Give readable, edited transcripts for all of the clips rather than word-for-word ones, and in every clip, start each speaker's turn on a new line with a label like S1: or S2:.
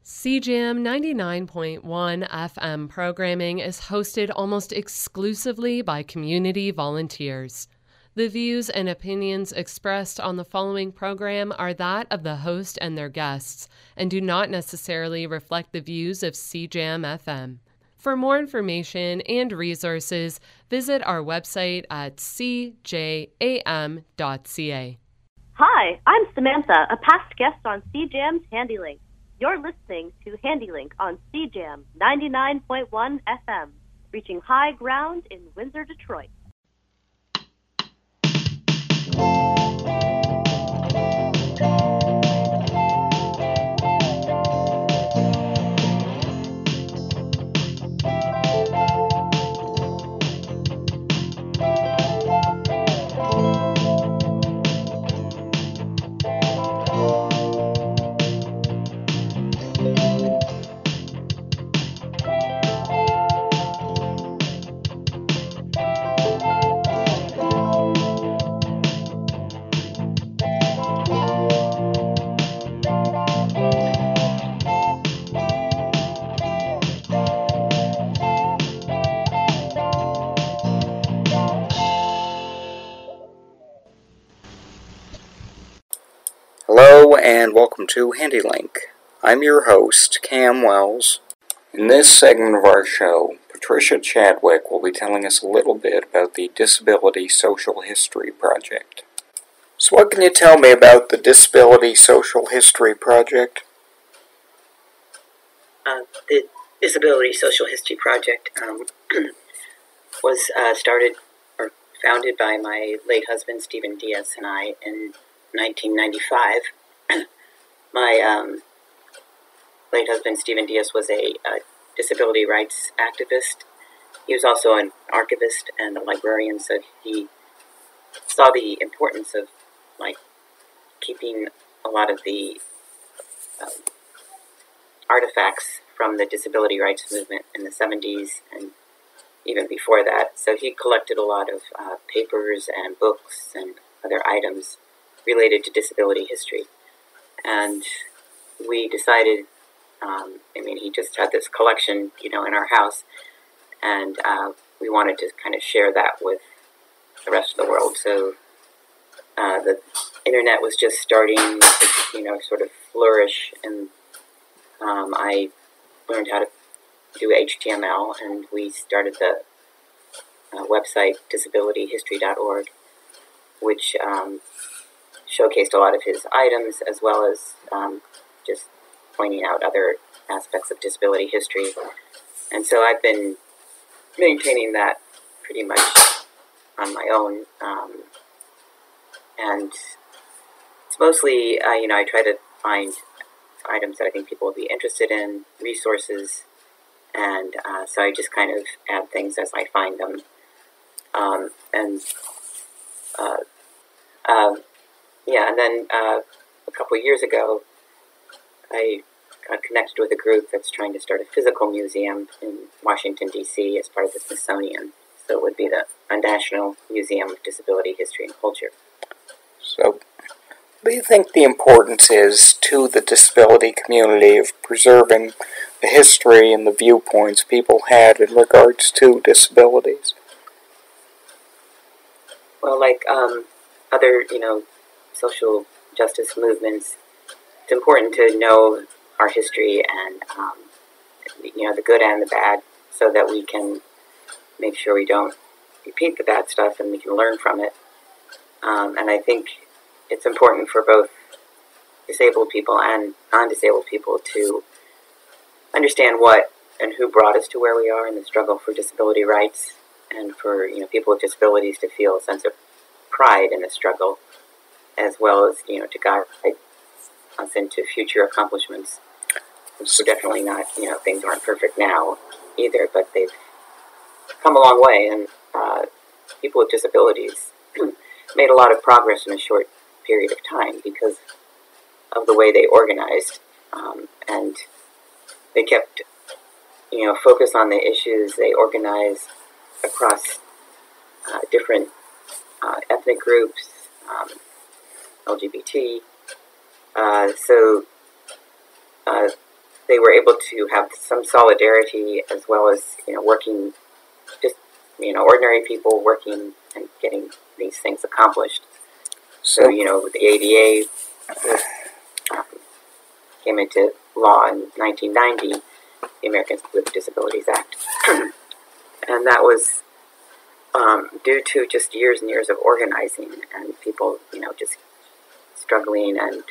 S1: CJAM 99.1 FM programming is hosted almost exclusively by community volunteers. The views and opinions expressed on the following program are that of the host and their guests, and do not necessarily reflect the views of CJAM FM. For more information and resources, visit our website at cjam.ca.
S2: Hi, I'm Samantha, a past guest on CJAM's HandyLink. You're listening to HandyLink on CJAM 99.1 FM, reaching high ground in Windsor, Detroit.
S3: Hello and welcome to HandyLink. I'm your host, Cam Wells. In this segment of our show, Patricia Chadwick will be telling us a little bit about the Disability Social History Project. So what can you tell me about the Disability Social History Project?
S4: The Disability Social History Project was started or founded by my late husband, Stephen Diaz, and I in 1995. My late husband, Stephen Diaz, was a disability rights activist. He was also an archivist and a librarian, so he saw the importance of keeping a lot of the artifacts from the disability rights movement in the 70s and even before that. So he collected a lot of papers and books and other items related to disability history. And we decided, he just had this collection, in our house, and we wanted to kind of share that with the rest of the world. So the internet was just starting to, sort of flourish, and I learned how to do HTML, and we started the website disabilityhistory.org, which showcased a lot of his items, as well as just pointing out other aspects of disability history. And so I've been maintaining that pretty much on my own. And it's mostly, I try to find items that I think people will be interested in, resources, and so I just kind of add things as I find them. And then a couple of years ago, I got connected with a group that's trying to start a physical museum in Washington, D.C. as part of the Smithsonian. So it would be the National Museum of Disability History and Culture.
S3: So, what do you think the importance is to the disability community of preserving the history and the viewpoints people had in regards to disabilities?
S4: Well, like other, social justice movements, it's important to know our history and, the good and the bad, so that we can make sure we don't repeat the bad stuff and we can learn from it. And I think it's important for both disabled people and non-disabled people to understand what and who brought us to where we are in the struggle for disability rights, and for people with disabilities to feel a sense of pride in the struggle, as well as to guide us into future accomplishments. So definitely not things aren't perfect now either, but they've come a long way, and people with disabilities made a lot of progress in a short period of time because of the way they organized, and they kept focus on the issues. They organized across different ethnic groups, LGBT. So they were able to have some solidarity as well as, working, just, ordinary people working and getting these things accomplished. So, with the ADA came into law in 1990, the Americans with Disabilities Act. And that was due to just years and years of organizing and people, just struggling and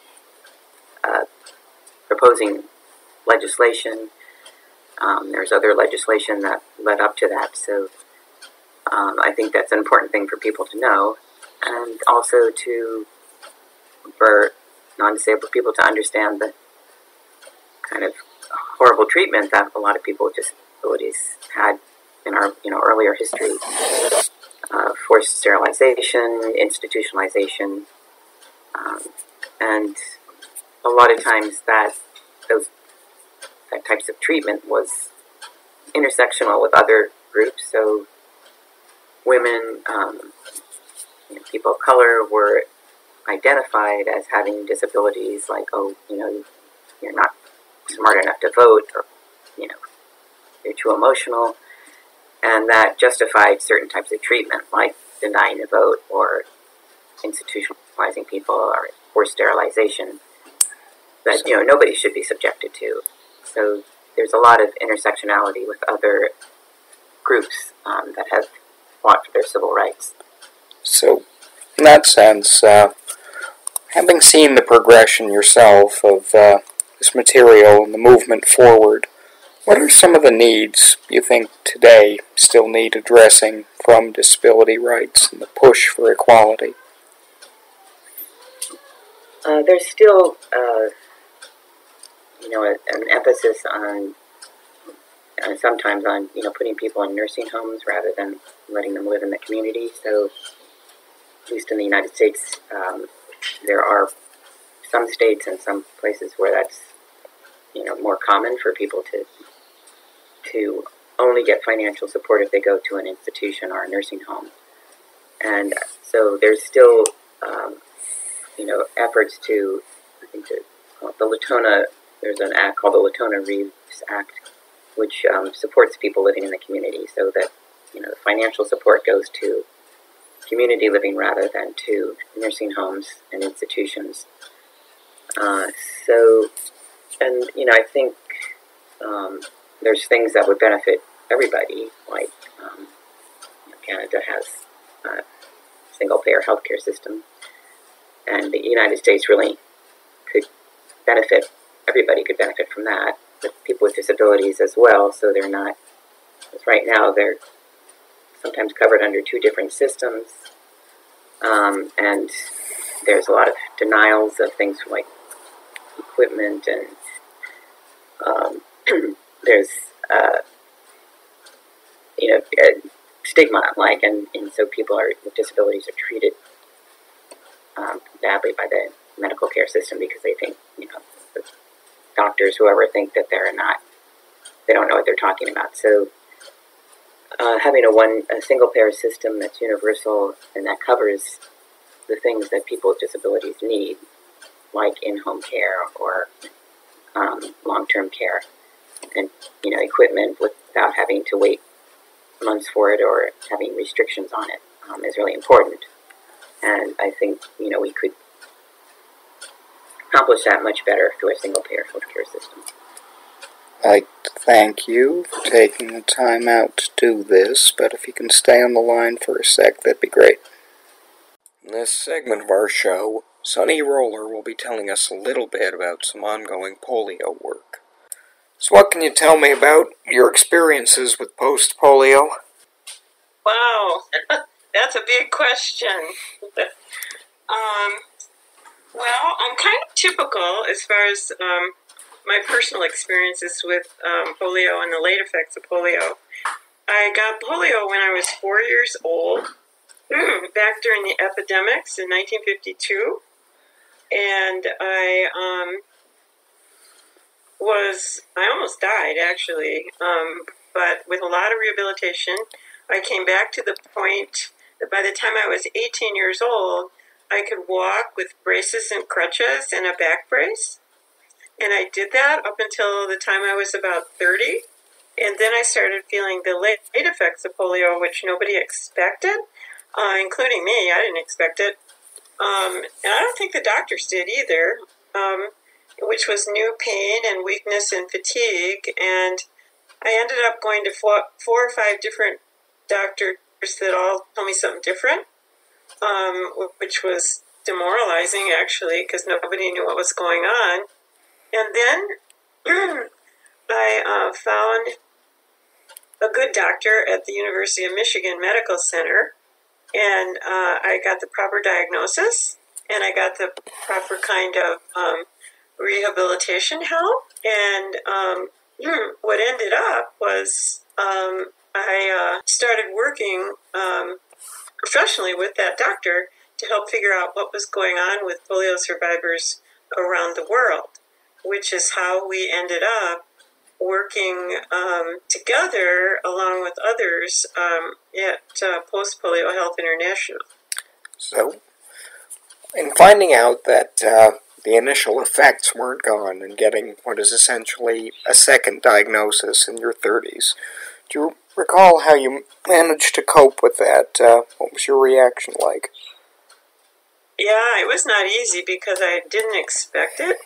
S4: proposing legislation. There's other legislation that led up to that. So I think that's an important thing for people to know. And also for non-disabled people to understand the kind of horrible treatment that a lot of people with disabilities had in our earlier history. Forced sterilization, institutionalization, and a lot of times that types of treatment was intersectional with other groups. So women, people of color were identified as having disabilities, like, you're not smart enough to vote, or, you're too emotional. And that justified certain types of treatment, like denying the vote or institutionalizing people or forced sterilization that, nobody should be subjected to. So there's a lot of intersectionality with other groups that have fought for their civil rights.
S3: So, in that sense, having seen the progression yourself of this material and the movement forward, what are some of the needs you think today still need addressing from disability rights and the push for equality?
S4: There's still, an emphasis on, sometimes on, putting people in nursing homes rather than letting them live in the community. So, at least in the United States, there are some states and some places where that's, more common for people to only get financial support if they go to an institution or a nursing home. And so there's still, efforts to, I think the Latona, there's an act called the Latona-Reeves Act, which supports people living in the community so that, the financial support goes to community living rather than to nursing homes and institutions. I think there's things that would benefit everybody, like Canada has a single-payer healthcare system, and the United States really could benefit, everybody could benefit from that, but people with disabilities as well, so they're not, because right now they're sometimes covered under two different systems, and there's a lot of denials of things like equipment, and there's stigma, and so people with disabilities are treated badly by the medical care system because they think, the doctors, whoever, think that they don't know what they're talking about. So having a single payer system that's universal and that covers the things that people with disabilities need, like in-home care or long-term care, and equipment without having to wait months for it or having restrictions on it, is really important. And I think we could accomplish that much better through a single-payer healthcare system.
S3: I'd like to thank you for taking the time out to do this, but if you can stay on the line for a sec, that'd be great. In this segment of our show, Sonny Roller will be telling us a little bit about some ongoing polio work. So what can you tell me about your experiences with post-polio?
S5: Wow, that's a big question. Well, I'm kind of typical as far as my personal experiences with polio and the late effects of polio. I got polio when I was 4 years old, back during the epidemics in 1952, and I almost died, actually, but with a lot of rehabilitation, I came back to the point that by the time I was 18 years old, I could walk with braces and crutches and a back brace. And I did that up until the time I was about 30. And then I started feeling the late effects of polio, which nobody expected, including me. I didn't expect it. And I don't think the doctors did either, which was new pain and weakness and fatigue. And I ended up going to four or five different doctors that all told me something different, which was demoralizing, actually, because nobody knew what was going on. And then I found a good doctor at the University of Michigan Medical Center, and I got the proper diagnosis, and I got the proper kind of rehabilitation help. And what ended up was I started working professionally with that doctor to help figure out what was going on with polio survivors around the world, which is how we ended up working together along with others at Post Polio Health International.
S3: So, in finding out that the initial effects weren't gone and getting what is essentially a second diagnosis in your 30s, do you recall how you managed to cope with that? What was your reaction like?
S5: Yeah, it was not easy because I didn't expect it.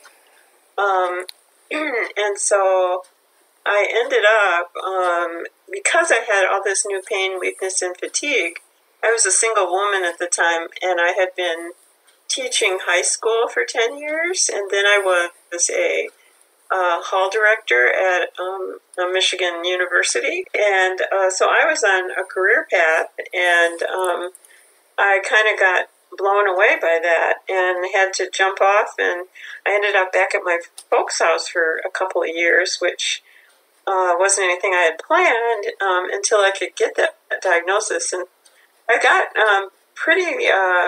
S5: And so I ended up, because I had all this new pain, weakness, and fatigue, I was a single woman at the time, and I had been teaching high school for 10 years, and then I was a hall director at Michigan University. And so I was on a career path, and I kind of got blown away by that and had to jump off, and I ended up back at my folks' house for a couple of years, which wasn't anything I had planned until I could get that diagnosis. And I got pretty,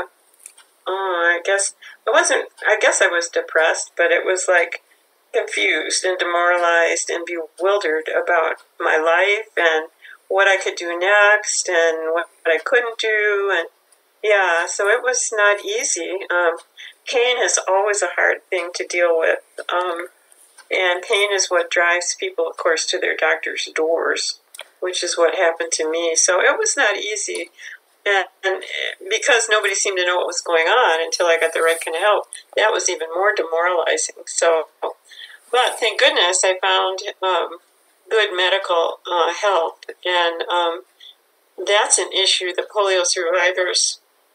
S5: I guess I was depressed, but it was like confused and demoralized and bewildered about my life and what I could do next and what I couldn't do. And yeah, so it was not easy. Pain is always a hard thing to deal with. And pain is what drives people, of course, to their doctor's doors, which is what happened to me. So it was not easy. And because nobody seemed to know what was going on until I got the right kind of help, that was even more demoralizing. So, but thank goodness I found good medical help. And that's an issue that polio survivors,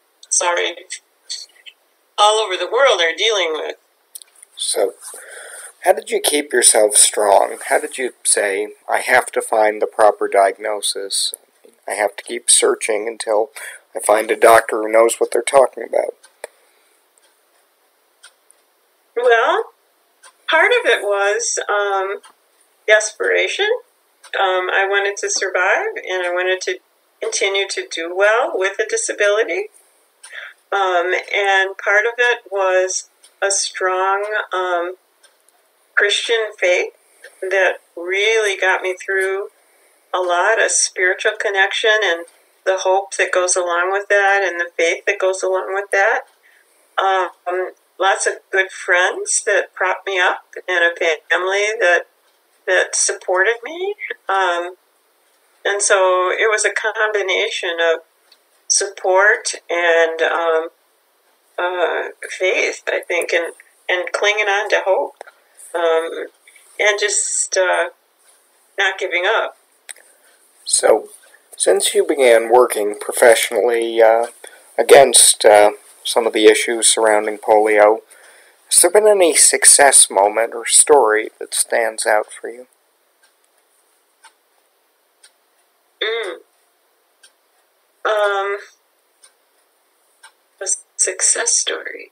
S5: all over the world are dealing with.
S3: So, how did you keep yourself strong? How did you say, I have to find the proper diagnosis? I have to keep searching until I find a doctor who knows what they're talking about?
S5: Well, part of it was desperation. I wanted to survive, and I wanted to continue to do well with a disability. And part of it was a strong Christian faith that really got me through a lot of spiritual connection and the hope that goes along with that and the faith that goes along with that. Lots of good friends that propped me up and a family that supported me. And so it was a combination of support and faith, I think, and clinging on to hope, and just not giving up.
S3: So, since you began working professionally against some of the issues surrounding polio, has there been any success moment or story that stands out for you?
S5: A success story.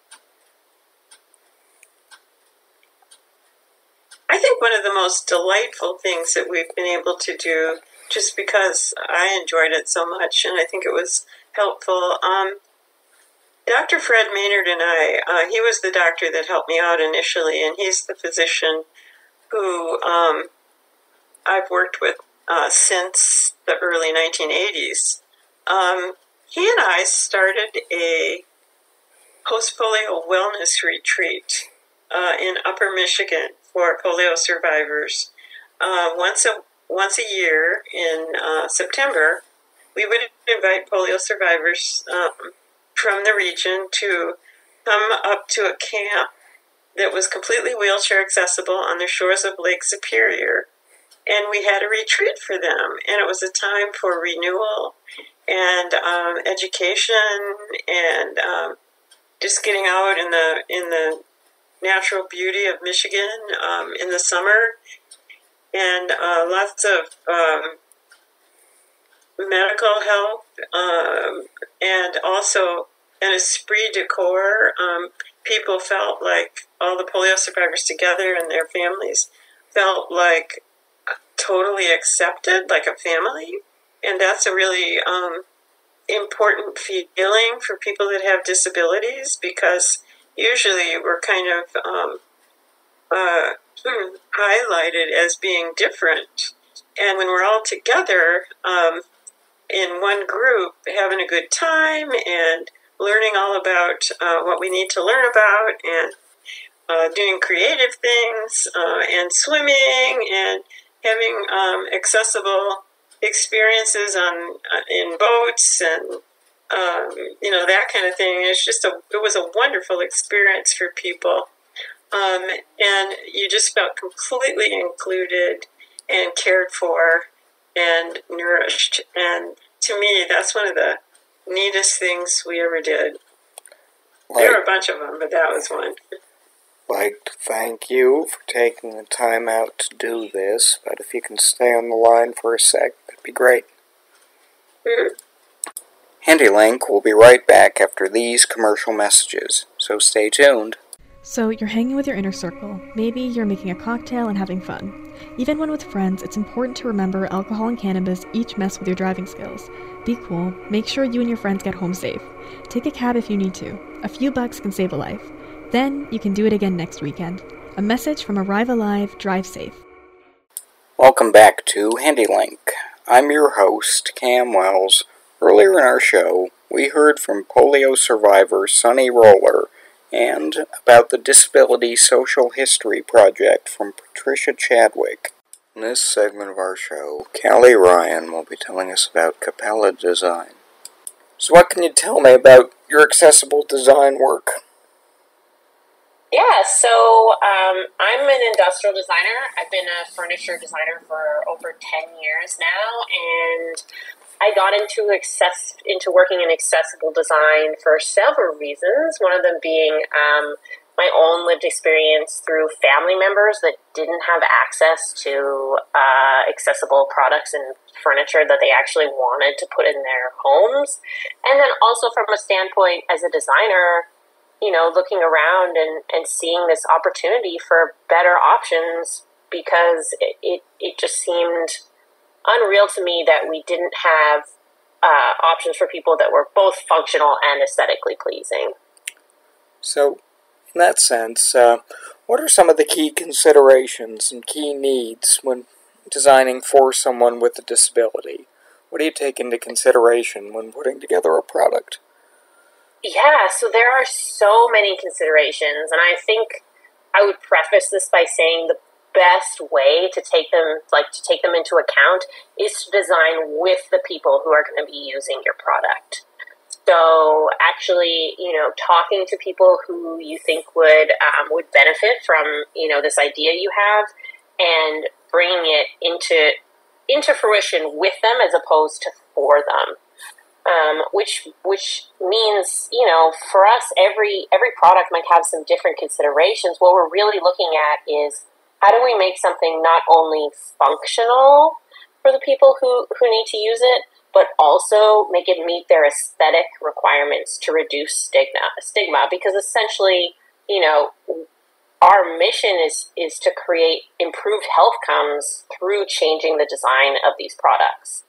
S5: I think one of the most delightful things that we've been able to do, just because I enjoyed it so much and I think it was helpful, Dr. Fred Maynard and I, he was the doctor that helped me out initially, and he's the physician who I've worked with since the early 1980s. He and I started a post-polio wellness retreat in Upper Michigan for polio survivors. Once a year in September, we would invite polio survivors from the region to come up to a camp that was completely wheelchair accessible on the shores of Lake Superior. And we had a retreat for them, and it was a time for renewal and education and just getting out in the natural beauty of Michigan in the summer, and lots of medical help, and also an esprit de corps. People felt like all the polio survivors together and their families felt like totally accepted, like a family. And that's a really important feeling for people that have disabilities, because usually we're kind of highlighted as being different. And when we're all together in one group, having a good time and learning all about what we need to learn about, and doing creative things, and swimming, and having accessible experiences in boats, and that kind of thing. It was a wonderful experience for people, and you just felt completely included and cared for and nourished. And to me, that's one of the neatest things we ever did. There were a bunch of them, but that was one.
S3: I'd like to thank you for taking the time out to do this, but if you can stay on the line for a sec, that'd be great.
S5: Mm-hmm.
S3: HandyLink will be right back after these commercial messages, so stay tuned.
S6: So you're hanging with your inner circle. Maybe you're making a cocktail and having fun. Even when with friends, it's important to remember alcohol and cannabis each mess with your driving skills. Be cool. Make sure you and your friends get home safe. Take a cab if you need to. A few bucks can save a life. Then you can do it again next weekend. A message from Arrive Alive, Drive Safe.
S3: Welcome back to HandyLink. I'm your host, Cam Wells. Earlier in our show, we heard from polio survivor Sonny Roller and about the Disability Social History Project from Patricia Chadwick. In this segment of our show, Callie Ryan will be telling us about Capella Design. So what can you tell me about your accessible design work?
S7: Yeah, so I'm an industrial designer. I've been a furniture designer for over 10 years now, and I got into working in accessible design for several reasons, one of them being my own lived experience through family members that didn't have access to accessible products and furniture that they actually wanted to put in their homes. And then also from a standpoint as a designer, looking around and seeing this opportunity for better options, because it just seemed unreal to me that we didn't have options for people that were both functional and aesthetically pleasing.
S3: So, in that sense, what are some of the key considerations and key needs when designing for someone with a disability? What do you take into consideration when putting together a product?
S7: Yeah, so there are so many considerations, and I think I would preface this by saying the best way to take them into account is to design with the people who are going to be using your product. So actually, talking to people who you think would benefit from, this idea you have, and bringing it into fruition with them as opposed to for them. Which means, for us, every product might have some different considerations. What we're really looking at is, how do we make something not only functional for the people who need to use it, but also make it meet their aesthetic requirements to reduce stigma? Because essentially, our mission is to create improved health outcomes through changing the design of these products.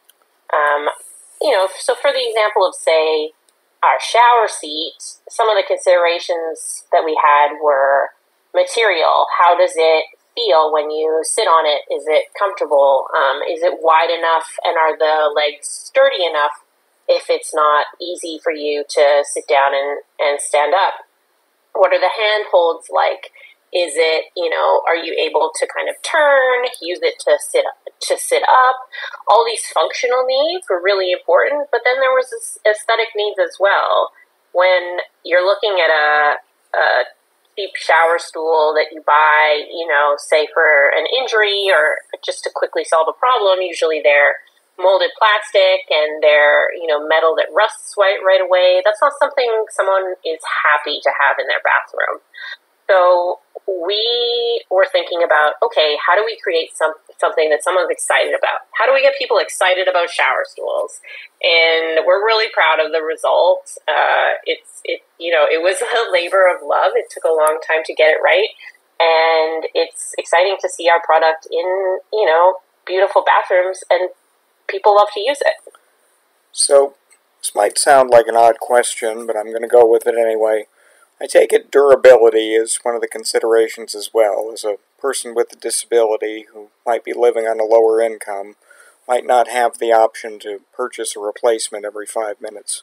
S7: So for the example of, say, our shower seat, some of the considerations that we had were material. How does it feel when you sit on it? Is it comfortable? Is it wide enough, and are the legs sturdy enough if it's not easy for you to sit down and stand up? What are the handholds like? Is it, are you able to kind of turn, use it to sit up? All these functional needs were really important, but then there was this aesthetic needs as well. When you're looking at a cheap shower stool that you buy, say for an injury or just to quickly solve a problem, usually they're molded plastic and they're, metal that rusts right away. That's not something someone is happy to have in their bathroom. So we were thinking about, okay, how do we create something that someone's excited about? How do we get people excited about shower stools? And we're really proud of the results. It was a labor of love. It took a long time to get it right. And it's exciting to see our product in, beautiful bathrooms, and people love to use it.
S3: So, this might sound like an odd question, but I'm going to go with it anyway. I take it durability is one of the considerations as well. As a person with a disability who might be living on a lower income might not have the option to purchase a replacement every 5 minutes.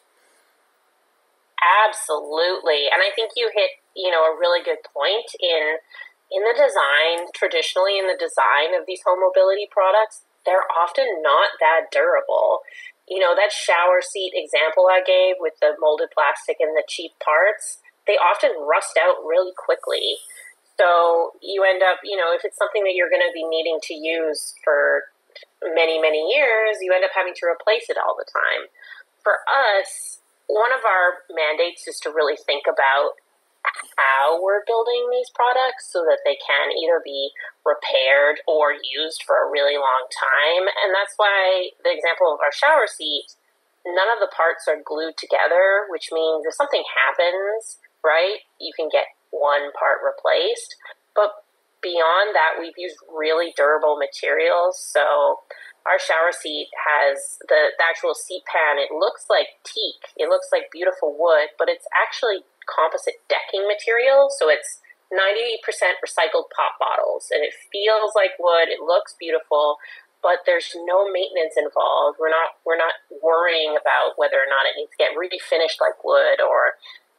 S7: Absolutely. And I think you hit, a really good point in the design, traditionally in the design of these home mobility products, they're often not that durable. That shower seat example I gave with the molded plastic and the cheap parts, they often rust out really quickly. So you end up, if it's something that you're going to be needing to use for many, many years, you end up having to replace it all the time. For us, one of our mandates is to really think about how we're building these products so that they can either be repaired or used for a really long time. And that's why the example of our shower seat, none of the parts are glued together, which means if something happens, right, you can get one part replaced. But beyond that, we've used really durable materials. So our shower seat has the actual seat pan. It looks like teak. It looks like beautiful wood, but it's actually composite decking material. So it's 90% recycled pop bottles, and it feels like wood. It looks beautiful, but there's no maintenance involved. We're not worrying about whether or not it needs to get refinished like wood or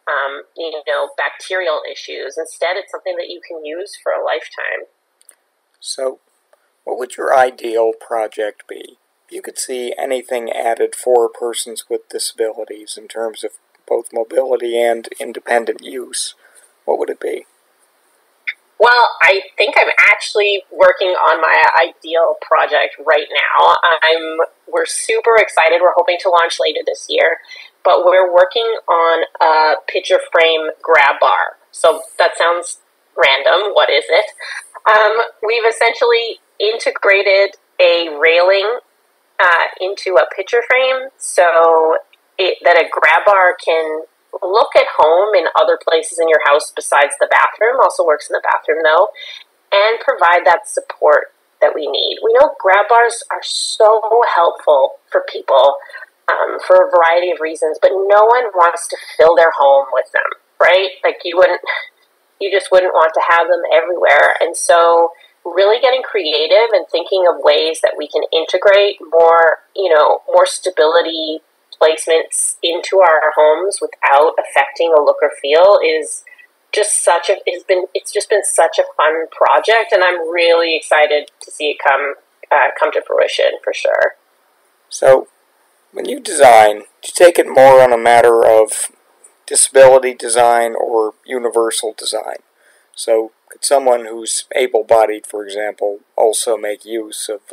S7: bacterial issues. Instead, it's something that you can use for a lifetime.
S3: So, what would your ideal project be? If you could see anything added for persons with disabilities in terms of both mobility and independent use, what would it be?
S7: Well, I think I'm actually working on my ideal project right now. We're super excited. We're hoping to launch later this year, but we're working on a picture frame grab bar. So that sounds random. What is it? We've essentially integrated a railing into a picture frame so that a grab bar can look at home in other places in your house besides the bathroom, also works in the bathroom though, and provide that support that we need. We know grab bars are so helpful for people for a variety of reasons, but no one wants to fill their home with them, right? Like you just wouldn't want to have them everywhere. And so really getting creative and thinking of ways that we can integrate more stability placements into our homes without affecting a look or feel is just it's just been such a fun project, and I'm really excited to see it come to fruition for sure.
S3: So, when you design, do you take it more on a matter of disability design or universal design? So, could someone who's able-bodied, for example, also make use of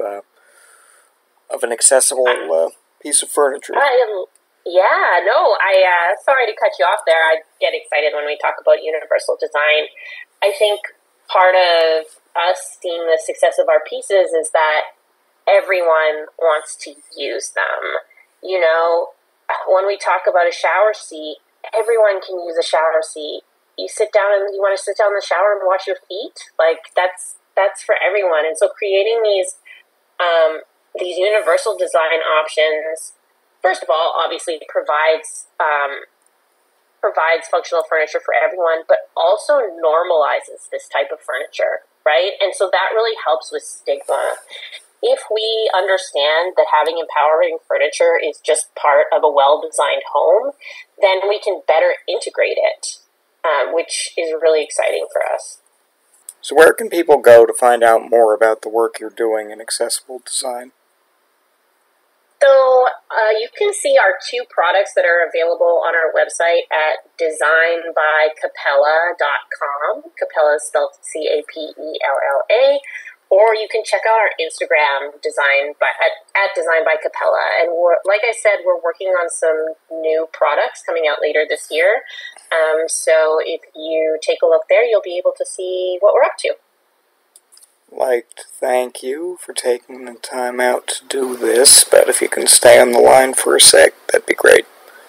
S3: an accessible piece of furniture?
S7: Sorry to cut you off there. I get excited when we talk about universal design. I think part of us seeing the success of our pieces is that everyone wants to use them. When we talk about a shower seat, everyone can use a shower seat. You sit down and you want to sit down in the shower and wash your feet. Like that's for everyone. And so creating these universal design options, first of all, obviously provides functional furniture for everyone, but also normalizes this type of furniture, right? And so that really helps with stigma. If we understand that having empowering furniture is just part of a well-designed home, then we can better integrate it, which is really exciting for us.
S3: So where can people go to find out more about the work you're doing in accessible design?
S7: So you can see our two products that are available on our website at designbycapella.com. Capella is spelled Capella. Or you can check out our Instagram, at Design by Capella. And like I said, we're working on some new products coming out later this year. So if you take a look there, you'll be able to see what we're up to.
S3: I'd like to thank you for taking the time out to do this, but if you can stay on the line for a sec, that'd be great.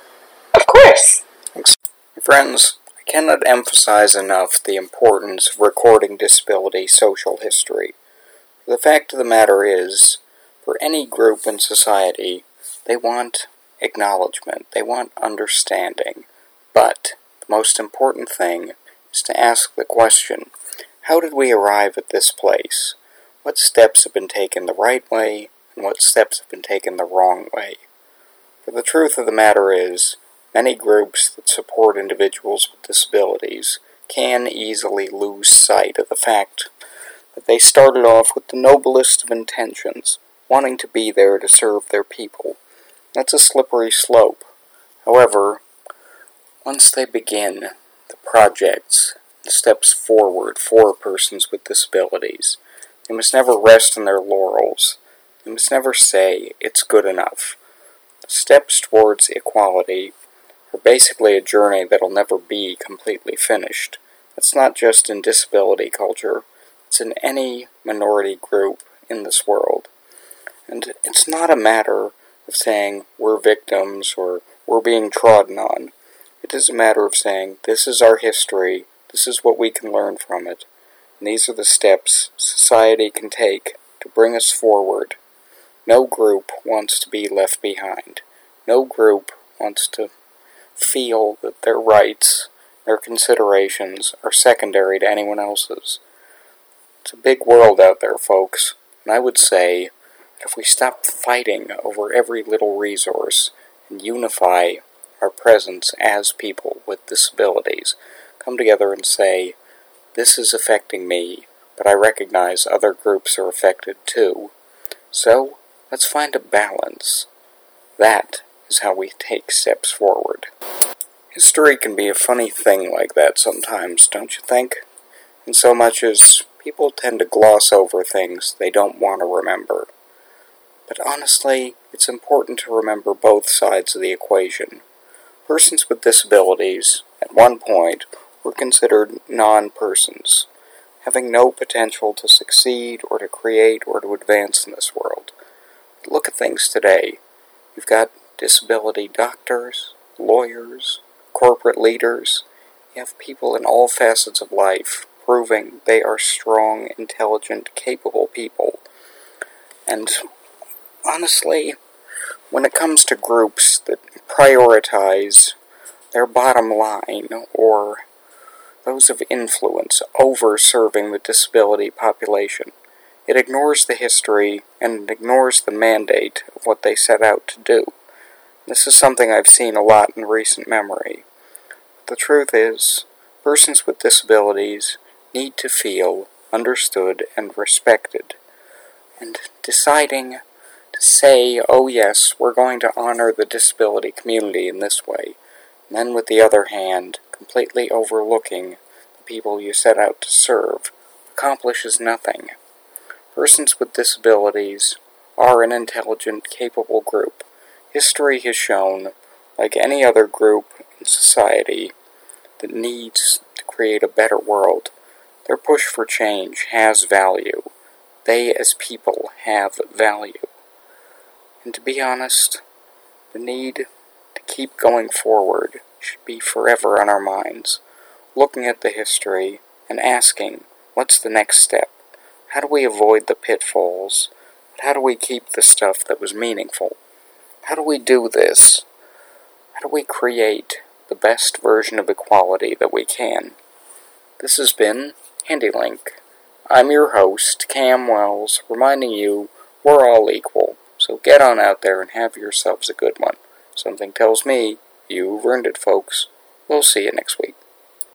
S7: Of course.
S3: Thanks. Friends, I cannot emphasize enough the importance of recording disability social history. The fact of the matter is, for any group in society, they want acknowledgement, they want understanding, but the most important thing is to ask the question, how did we arrive at this place? What steps have been taken the right way, and what steps have been taken the wrong way? For the truth of the matter is, many groups that support individuals with disabilities can easily lose sight of the fact that they started off with the noblest of intentions, wanting to be there to serve their people. That's a slippery slope. However, once they begin the projects, the steps forward for persons with disabilities, they must never rest on their laurels. They must never say, it's good enough. The steps towards equality are basically a journey that'll never be completely finished. It's not just in disability culture. It's in any minority group in this world. And it's not a matter of saying we're victims or we're being trodden on. It is a matter of saying this is our history, this is what we can learn from it, and these are the steps society can take to bring us forward. No group wants to be left behind. No group wants to feel that their rights, their considerations are secondary to anyone else's. It's a big world out there, folks, and I would say that if we stop fighting over every little resource and unify our presence as people with disabilities, come together and say, this is affecting me, but I recognize other groups are affected too. So, let's find a balance. That is how we take steps forward. History can be a funny thing like that sometimes, don't you think? In so much as people tend to gloss over things they don't want to remember. But honestly, it's important to remember both sides of the equation. Persons with disabilities, at one point, were considered non-persons, having no potential to succeed or to create or to advance in this world. But look at things today. You've got disability doctors, lawyers, corporate leaders. You have people in all facets of life proving they are strong, intelligent, capable people. And honestly, when it comes to groups that prioritize their bottom line or those of influence over serving the disability population, it ignores the history and it ignores the mandate of what they set out to do. This is something I've seen a lot in recent memory. The truth is, persons with disabilities need to feel understood and respected. And deciding to say, oh yes, we're going to honor the disability community in this way, and then with the other hand, completely overlooking the people you set out to serve, accomplishes nothing. Persons with disabilities are an intelligent, capable group. History has shown, like any other group in society that needs to create a better world, their push for change has value. They, as people, have value. And to be honest, the need to keep going forward should be forever on our minds, looking at the history and asking, what's the next step? How do we avoid the pitfalls? How do we keep the stuff that was meaningful? How do we do this? How do we create the best version of equality that we can? This has been HandyLink. I'm your host, Cam Wells, reminding you we're all equal, so get on out there and have yourselves a good one. Something tells me you've earned it, folks. We'll see you next week.